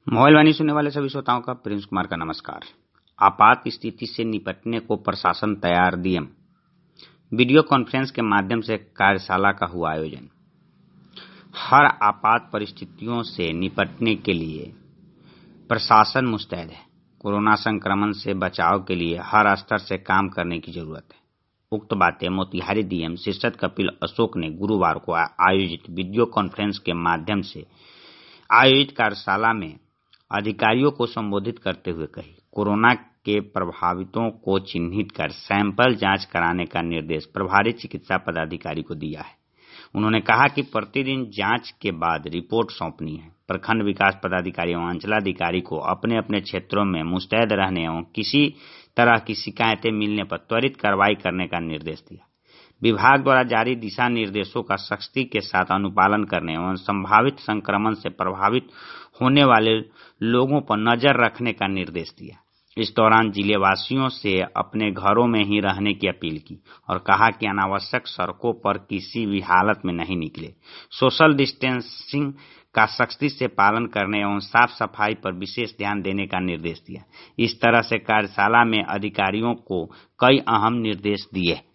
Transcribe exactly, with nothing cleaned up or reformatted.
Mobile वाणी सुनने वाले सभी श्रोताओं का प्रिंस कुमार का नमस्कार। आपात स्थिति से निपटने को प्रशासन तैयार, डीएम। वीडियो कॉन्फ्रेंस के माध्यम से कार्यशाला का हुआ आयोजन। हर आपात परिस्थितियों से निपटने के लिए प्रशासन मुस्तैद है। कोरोना संक्रमण से बचाव के लिए हर स्तर से काम करने की जरूरत है। उक्त बातें मोतिहारी डीएम शीर्षद कपिल अशोक ने गुरुवार को आयोजित वीडियो कॉन्फ्रेंस के माध्यम से आयोजित कार्यशाला में अधिकारियों को संबोधित करते हुए कही। कोरोना के प्रभावितों को चिन्हित कर सैंपल जांच कराने का निर्देश प्रभारी चिकित्सा पदाधिकारी को दिया है। उन्होंने कहा कि प्रतिदिन जांच के बाद रिपोर्ट सौंपनी है। प्रखंड विकास पदाधिकारी एवं अंचलाधिकारी को अपने अपने क्षेत्रों में मुस्तैद रहने एवं किसी तरह की शिकायतें मिलने पर त्वरित कार्रवाई करने का निर्देश दिया। विभाग द्वारा जारी दिशा निर्देशों का सख्ती के साथ अनुपालन करने एवं संभावित संक्रमण से प्रभावित होने वाले लोगों पर नजर रखने का निर्देश दिया। इस दौरान जिलेवासियों से अपने घरों में ही रहने की अपील की और कहा कि अनावश्यक सड़कों पर किसी भी हालत में नहीं निकले। सोशल डिस्टेंसिंग का सख्ती से पालन करने एवं साफ सफाई पर विशेष ध्यान देने का निर्देश दिया। इस तरह से कार्यशाला में अधिकारियों को कई अहम निर्देश दिए।